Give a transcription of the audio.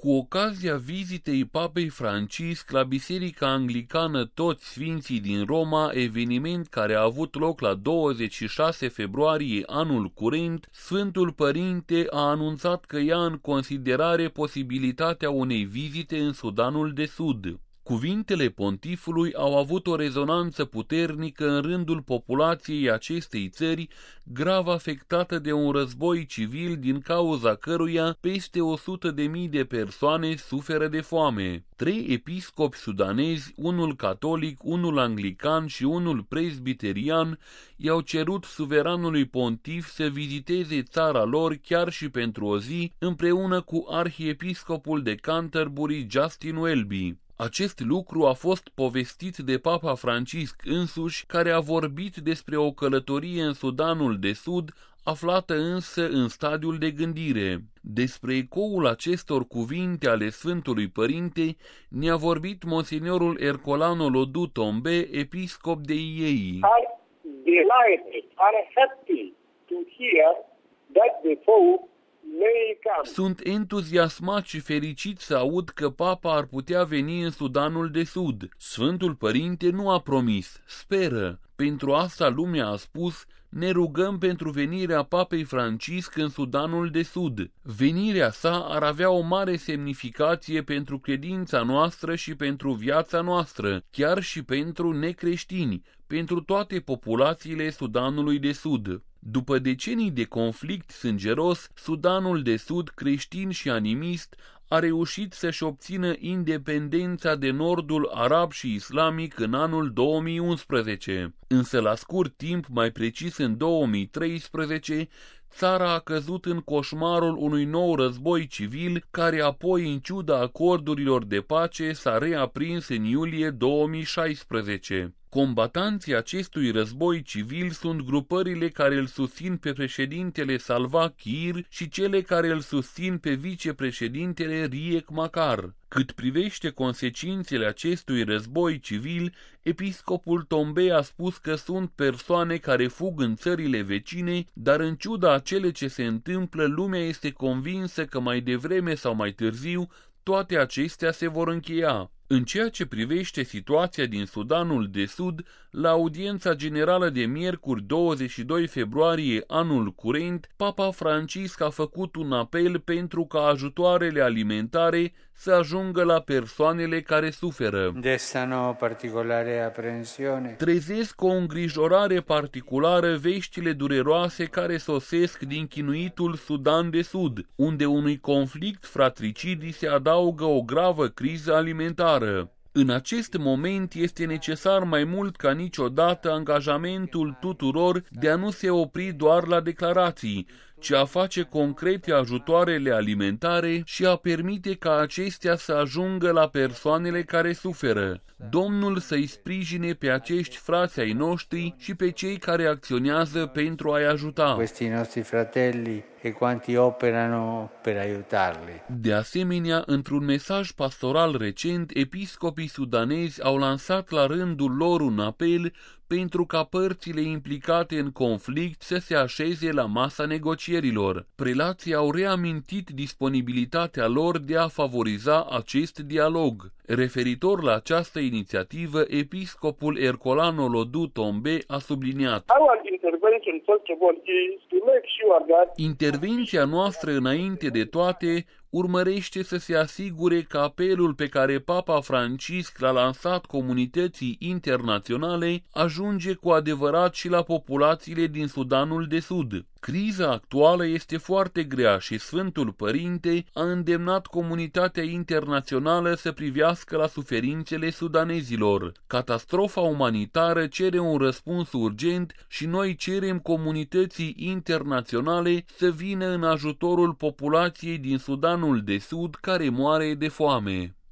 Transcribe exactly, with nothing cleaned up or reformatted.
Cu ocazia vizitei Papei Francisc la Biserica Anglicană Toți Sfinții din Roma, eveniment care a avut loc la douăzeci și șase februarie anul curent, Sfântul Părinte a anunțat că ia în considerare posibilitatea unei vizite în Sudanul de Sud. Cuvintele pontifului au avut o rezonanță puternică în rândul populației acestei țări, grav afectată de un război civil din cauza căruia peste o sută de mii de persoane suferă de foame. Trei episcopi sudanezi, unul catolic, unul anglican și unul presbiterian, i-au cerut suveranului pontif să viziteze țara lor chiar și pentru o zi, împreună cu arhiepiscopul de Canterbury Justin Welby. Acest lucru a fost povestit de Papa Francisc însuși, care a vorbit despre o călătorie în Sudanul de Sud, aflată însă în stadiul de gândire. Despre ecoul acestor cuvinte ale Sfântului Părinte ne-a vorbit Monsignorul Ercolano Lodu Tombe, episcop de Iei. Delighted and happy to hear that the Pope. Sunt entuziasmat și fericit să aud că Papa ar putea veni în Sudanul de Sud. Sfântul Părinte nu a promis, speră. Pentru asta lumea a spus, ne rugăm pentru venirea Papei Francisc în Sudanul de Sud. Venirea sa ar avea o mare semnificație pentru credința noastră și pentru viața noastră, chiar și pentru necreștini, pentru toate populațiile Sudanului de Sud. După decenii de conflict sângeros, Sudanul de Sud, creștin și animist, a reușit să-și obțină independența de nordul arab și islamic în anul două mii unsprezece. Însă la scurt timp, mai precis în două mii treisprezece, țara a căzut în coșmarul unui nou război civil, care apoi, în ciuda acordurilor de pace, s-a reaprins în iulie două mii șaisprezece. Combatanții acestui război civil sunt grupările care îl susțin pe președintele Salva Kiir și cele care îl susțin pe vicepreședintele Riek Machar. Cât privește consecințele acestui război civil, episcopul Tombe a spus că sunt persoane care fug în țările vecine, dar în ciuda a cele ce se întâmplă, lumea este convinsă că mai devreme sau mai târziu toate acestea se vor încheia. În ceea ce privește situația din Sudanul de Sud, la audiența generală de miercuri douăzeci și doi februarie anul curent, Papa Francisc a făcut un apel pentru ca ajutoarele alimentare să ajungă la persoanele care suferă. Destano particolare apprensione. Trezesc o îngrijorare particulară veștile dureroase care sosesc din chinuitul Sudan de Sud, unde unui conflict fratricid se adaugă o gravă criză alimentară. În acest moment este necesar mai mult ca niciodată angajamentul tuturor de a nu se opri doar la declarații, ci a face concrete ajutoarele alimentare și a permite ca acestea să ajungă la persoanele care suferă. Domnul să-i sprijine pe acești frați ai noștri și pe cei care acționează pentru a-i ajuta. Questi nostri fratelli e quanti operano per aiutarli. De asemenea, într-un mesaj pastoral recent, episcopii sudanezi au lansat la rândul lor un apel pentru ca părțile implicate în conflict să se așeze la masa negocierilor. Prelații au reamintit disponibilitatea lor de a favoriza acest dialog. Referitor la această inițiativă, episcopul Ercolano Lodu Tombe a subliniat: intervenția noastră, înainte de toate, urmărește să se asigure că apelul pe care Papa Francisc l-a lansat comunității internaționale ajunge cu adevărat și la populațiile din Sudanul de Sud. Criza actuală este foarte grea și Sfântul Părinte a îndemnat comunitatea internațională să privească la suferințele sudanezilor. Catastrofa umanitară cere un răspuns urgent și noi cerem comunității internaționale să vină în ajutorul populației din Sudanul de Sud care moare de foame.